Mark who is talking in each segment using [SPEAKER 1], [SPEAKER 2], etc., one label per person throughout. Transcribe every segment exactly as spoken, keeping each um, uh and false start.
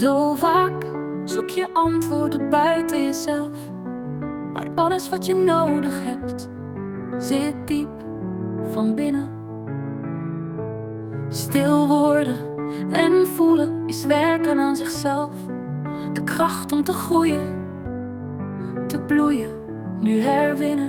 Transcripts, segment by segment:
[SPEAKER 1] Zo vaak zoek je antwoorden buiten jezelf, maar alles wat je nodig hebt zit diep van binnen. Stil worden en voelen is werken aan zichzelf. De kracht om te groeien, te bloeien, nu herwinnen.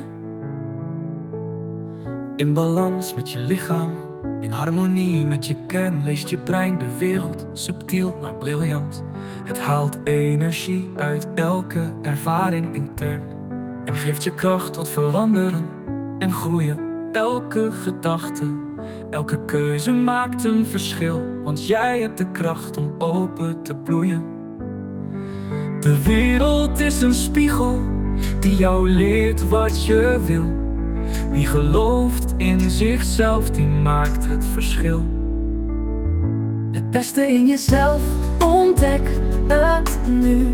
[SPEAKER 2] In balans met je lichaam, in harmonie met je kern, leest je brein de wereld subtiel maar briljant. Het haalt energie uit elke ervaring intern en geeft je kracht tot veranderen en groeien. Elke gedachte, elke keuze maakt een verschil, want jij hebt de kracht om open te bloeien. De wereld is een spiegel die jou leert wat je wil. Wie gelooft in zichzelf, die maakt het verschil.
[SPEAKER 1] Het beste in jezelf, ontdek het nu.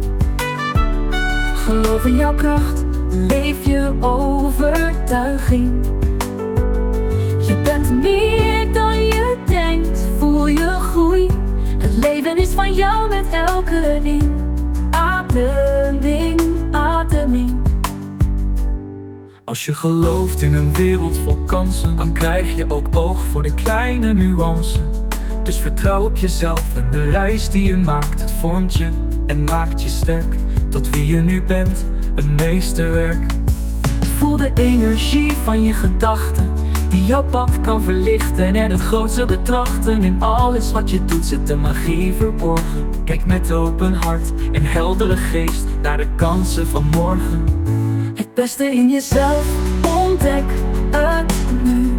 [SPEAKER 1] Geloof in jouw kracht, leef je overtuiging. Je bent meer dan je denkt, voel je groei. Het leven is van jou met elke inademing, ademing.
[SPEAKER 2] Als je gelooft in een wereld vol kansen, dan krijg je ook oog voor de kleine nuances. Dus vertrouw op jezelf en de reis die je maakt. Het vormt je en maakt je sterk tot wie je nu bent, een meesterwerk. Voel de energie van je gedachten die jouw pad kan verlichten en het grootste betrachten. In alles wat je doet zit de magie verborgen. Kijk met open hart en heldere geest naar de kansen van morgen.
[SPEAKER 1] Het beste in jezelf, ontdek het nu.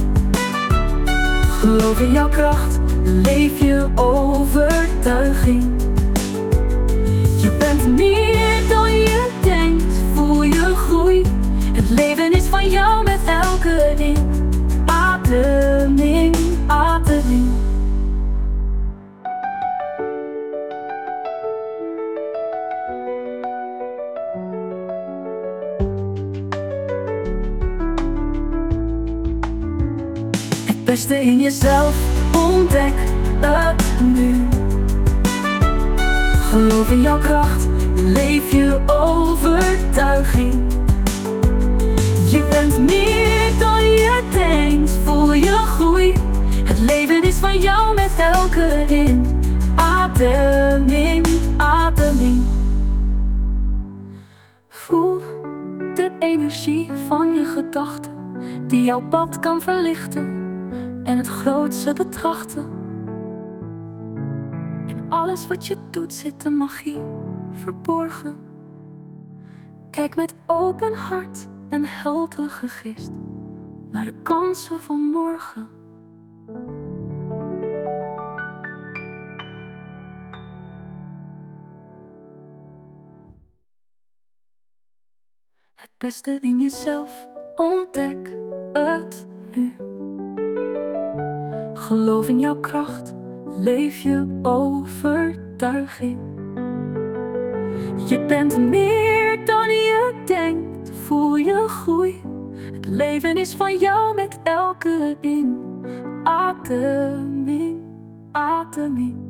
[SPEAKER 1] Geloof in jouw kracht, leef je overtuiging. Je bent meer dan je denkt, voel je groei. Het leven is van jou met elke inademing, ademing. Het beste in jezelf, ontdek het nu. Geloof in jouw kracht, leef je overtuiging. Je bent meer dan je denkt, voel je groei. Het leven is van jou met elke inademing, ademing. Voel de energie van je gedachten die jouw pad kan verlichten en het grootste betrachten. In alles wat je doet zit de magie verborgen. Kijk met open hart en heldere geest naar de kansen van morgen. Het beste in jezelf, ontdek het nu. Geloof in jouw kracht, leef je overtuiging. Je bent meer dan je denkt, voel je groei. Het leven is van jou met elke inademing, ademing.